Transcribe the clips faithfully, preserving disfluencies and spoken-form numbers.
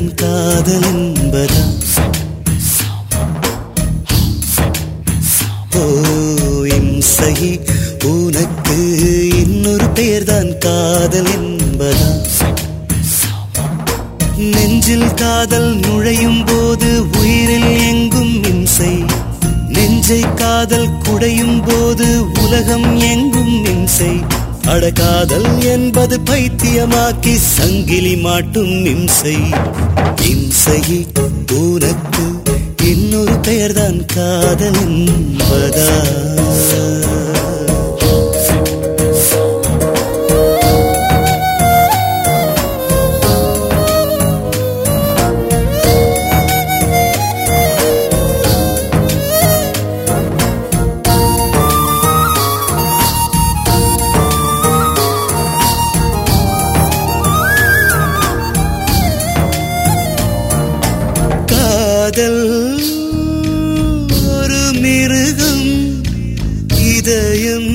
பெயர்தான் காதல் என்பதா? ஓ இம்சையே, உனக்கு இன்னொரு பெயர்தான் காதல் என்பதா? நெஞ்சில் காதல் நுழையும் போது உயிரில் எங்கும் இம்சை, நெஞ்சை காதல் குடையும் போது உலகம் எங்கும் இம்சை. அட காதல் என்பது பைத்தியமாக்கி சங்கிலி மாட்டும் இம்சை. இம்சையே, உனக்கு இன்னொரு பெயர்தான் காதல் என்பதா? காதல் ஒரு மிருகம், இதயம்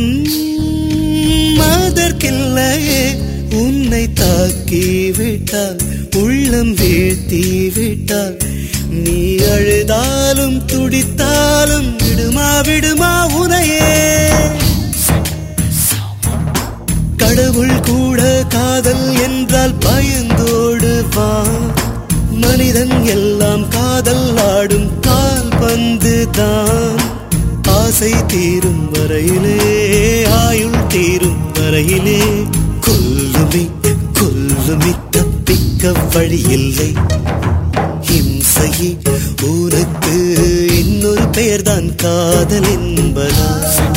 அதற்கில்லையே. உன்னை தாக்கி விட்டால், உள்ளம் வீழ்த்தி விட்டால், நீ அழுதாலும் துடித்தாலும் விடுமா விடுமா உனையே. கடவுள் கூட காதல் என்றால் பயந்தோடு வா. மனிதன் எல்லாம் காதல் ஆடும் கால் பந்து தான். ஆசை தீரும் வரையிலே, ஆயுள் தீரும் வரையிலே, கொல்லுமே கொல்லுமே தப்பிக்க வழியில்லை. இம்சையே, உனக்கு இன்னொரு பெயர்தான் காதல் என்பதா?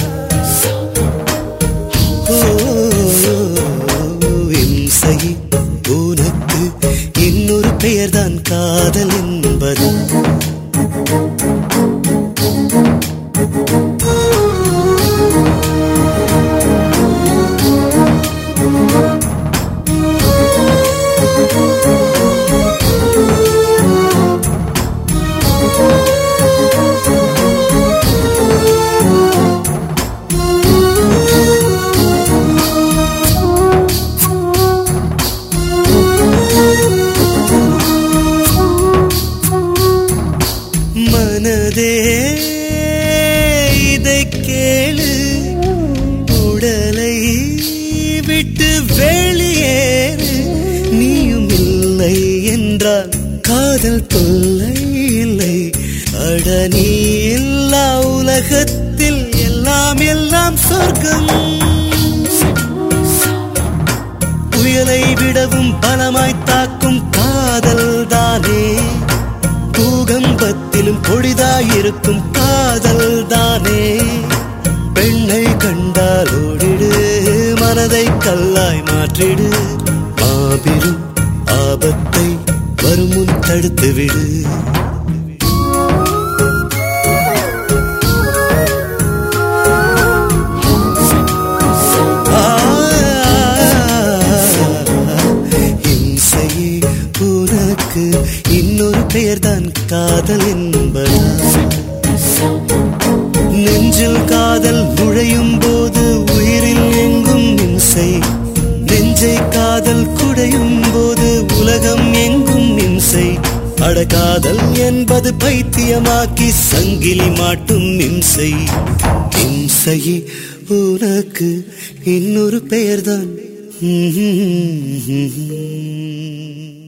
ஓ இம்சையே, உனக்கு இன்னொரு பெயர்தான் காதல் என்பது. மனதே இதை கேளு, உடலை விட்டு வெளியேறு. நீயும் இல்லை என்றால் காதல் தொல்லை இல்லை. அட நீ இல்லா உலகத்தில் எல்லாம் எல்லாம் சொர்க்கம். புயலை விடவும் பலமாய் தாக்கும் காதல் தானே. பூகம்பத்திலும் பொடிதாயிருக்கும் காதல் தானே. பெண்ணை கண்டால் ஓடிடு, மனதை கல்லாய் மாற்றிடு. மாபெரும் ஆபத்தை வருமுன் தடுத்து விடு. இம்சையே, உனக்கு இன்னொரு பெயர்தான் காதல் என்பதா? நெஞ்சில் காதல் நுழையும் போது உயிரில் எங்கும் இம்சை, நெஞ்சை காதல் குடையும் போது உலகம் எங்கும் இம்சை. அட காதல் என்பது பைத்தியமாக்கி சங்கிலி மாட்டும் இம்சை. இம்சையே, உனக்கு இன்னொரு பெயர்தான்.